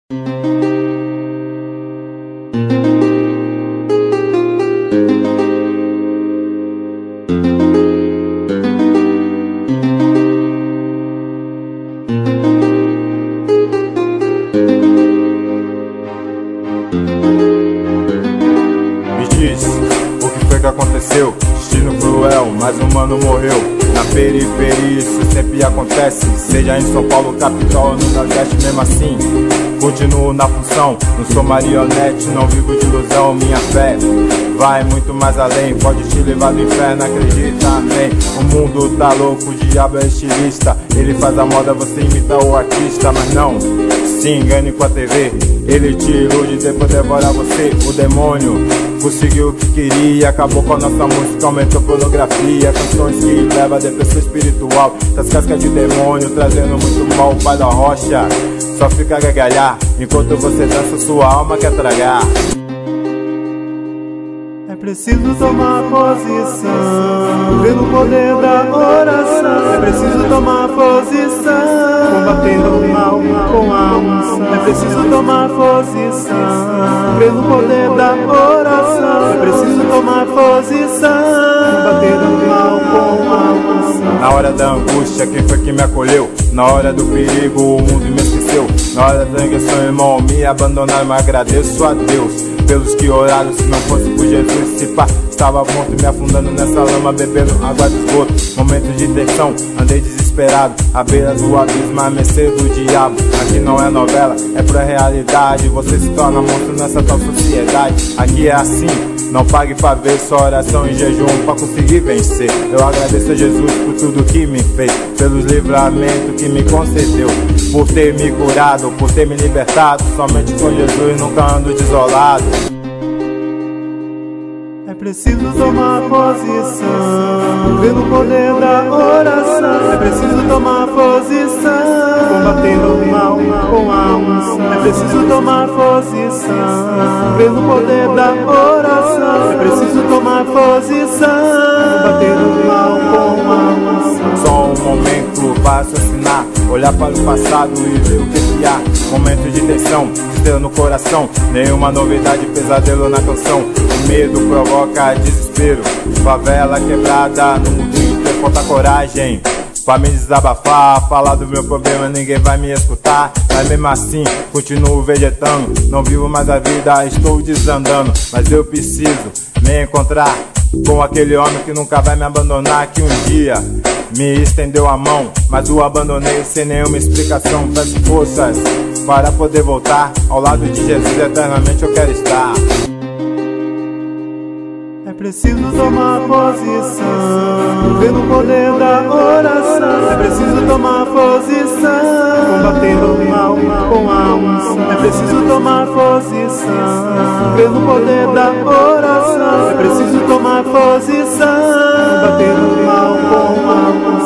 Me diz, o que foi que aconteceu? Destino cruel, mais um mano morreu. Na periferia isso sempre acontece, seja em São Paulo, capital ou no Nordeste. Mesmo assim, continuo na função, não sou marionete, não vivo de ilusão. Minha fé vai muito mais além, pode te levar do inferno, acredita, amém. O mundo tá louco, o diabo é estilista, ele faz a moda, você imita o artista. Mas não se engane com a TV, ele te ilude, depois devora você. O demônio conseguiu o que queria, acabou com a nossa música, aumentou pornografia, canções que levam a depressão espiritual, das cascas de demônio, trazendo muito mal. O pai da rocha só fica a gargalhar, enquanto você dança sua alma quer tragar. É preciso tomar posição, pelo poder da oração. É preciso tomar posição, combatendo o mal com a unção. É preciso tomar posição, pelo poder da oração. É preciso tomar posição, combatendo o mal com a unção. Na hora da angústia, quem foi que me acolheu? Na hora do perigo, o mundo me esqueceu. Na hora da negação, irmão, me abandonaram, mas agradeço a Deus pelos que oraram. Se não fosse por Jesus, se pá, estava morto, me afundando nessa lama, bebendo água do esgoto. Momentos de tensão, andei desesperado, à beira do abismo, à mercê do diabo. Aqui não é novela, é pra realidade. Você se torna monstro nessa tal sociedade. Aqui é assim, não pague pra ver, só oração e jejum pra conseguir vencer. Eu agradeço a Jesus por tudo que me fez, pelos livramentos que me concedeu, por ter me curado, por ter me libertado. Somente com Jesus nunca ando desolado. É preciso tomar posição, pelo poder da oração. É preciso tomar posição, combatendo o mal com a unção. É preciso tomar posição, pelo poder da oração. É preciso tomar posição, combatendo o mal com a unção. Só um momento para raciocinar, olhar para o passado e ver o que há. Momento de tensão, estrela no coração, nenhuma novidade, pesadelo na canção. O medo provoca desespero, favela quebrada no mundo inteiro, falta coragem pra me desabafar, falar do meu problema, ninguém vai me escutar. Mas mesmo assim, continuo vegetando, não vivo mais a vida, estou desandando. Mas eu preciso me encontrar com aquele homem que nunca vai me abandonar, que um dia me estendeu a mão, mas o abandonei sem nenhuma explicação. Peço forças para poder voltar ao lado de Jesus, eternamente eu quero estar. É preciso tomar posição, pelo poder da oração. É preciso tomar posição, combatendo o mal com a unção. É preciso tomar posição, pelo poder da oração. É preciso tomar posição, combatendo o mal com a unção.